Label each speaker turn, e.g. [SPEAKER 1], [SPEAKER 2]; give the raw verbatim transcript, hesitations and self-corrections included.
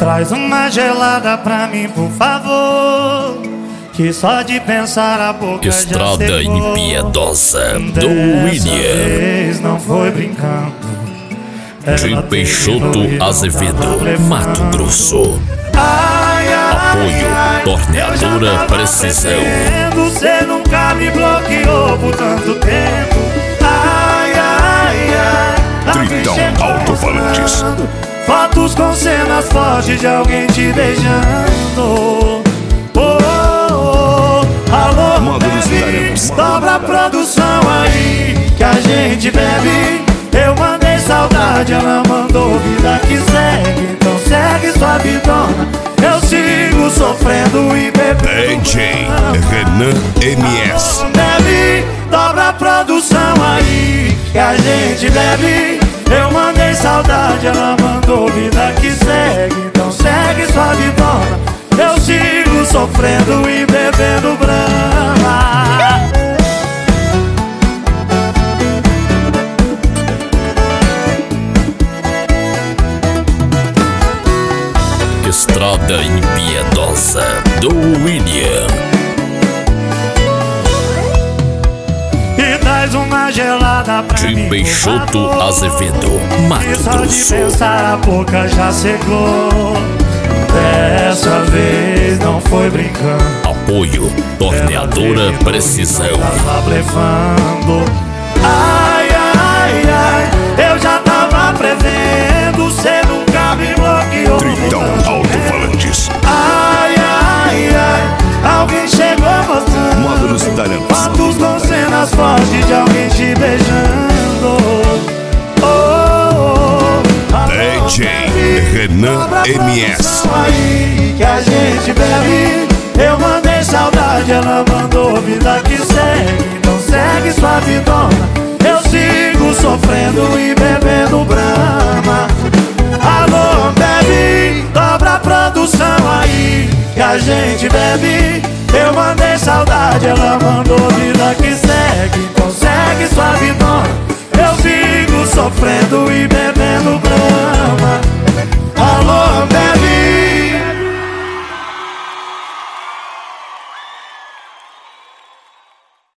[SPEAKER 1] Traz uma gelada pra mim, por favor, que só de pensar a boca
[SPEAKER 2] Estrada
[SPEAKER 1] já secou.
[SPEAKER 2] Impiedosa do
[SPEAKER 1] Dessa
[SPEAKER 2] William
[SPEAKER 1] vez não foi brincando.
[SPEAKER 2] de Peixoto Azevedo, Mato Grosso.
[SPEAKER 1] Ai, ai,
[SPEAKER 2] Apoio
[SPEAKER 1] ai,
[SPEAKER 2] Torneadora
[SPEAKER 1] eu já tava
[SPEAKER 2] Precisão.
[SPEAKER 1] prevendo, cê nunca me bloqueou por tanto tempo. Ai, ai, ai,
[SPEAKER 3] Tritão Alto-Falantes.
[SPEAKER 1] mostrando fotos com cenas fortes de alguém te beijando. Oh, oh, oh. Alô,
[SPEAKER 3] Manda nos
[SPEAKER 1] bebe,
[SPEAKER 3] italianos, manda
[SPEAKER 1] dobra a
[SPEAKER 3] nos
[SPEAKER 1] produção aí que a gente bebe. Eu mandei saudade, ela mandou vida que segue. Então segue sua vidona, eu sigo sofrendo e bebendo.
[SPEAKER 3] D J Renan M S.
[SPEAKER 1] Bebe, dobra a produção aí que a gente bebe. Eu mandei saudade, ela mandou vida que segue. Então segue sua vidona, eu sigo sofrendo e bebendo Brahma.
[SPEAKER 2] Estrada Impiedosa do William
[SPEAKER 1] E traz uma gelada pra
[SPEAKER 2] de
[SPEAKER 1] mim,
[SPEAKER 2] Peixoto
[SPEAKER 1] por favor,
[SPEAKER 2] Azevedo,
[SPEAKER 1] que
[SPEAKER 2] Mato
[SPEAKER 1] só de
[SPEAKER 2] Grosso.
[SPEAKER 1] pensar a boca já secou. Dessa vez não foi brincando.
[SPEAKER 2] Apoio Torneadora Precisão.
[SPEAKER 1] Tava blefando. Ai, ai, ai, eu já tava prevendo, cê nunca me bloqueou.
[SPEAKER 3] Tritão Alto-Falantes.
[SPEAKER 1] Ai, ai, ai, alguém chegou mostrando
[SPEAKER 3] Manda nos italianos.
[SPEAKER 1] fotos com cenas fortes de alguém te beijando. Oh, oh, oh.
[SPEAKER 3] D J Renan M S.
[SPEAKER 1] Aí que a gente bebe. Eu mandei saudade, ela mandou vida que segue. Então segue sua vidona, eu sigo sofrendo e bebendo Brahma. Alô, bebe, dobra a produção aí que a gente bebe. Eu mandei saudade, ela mandou vida que segue. Então segue sua vidona,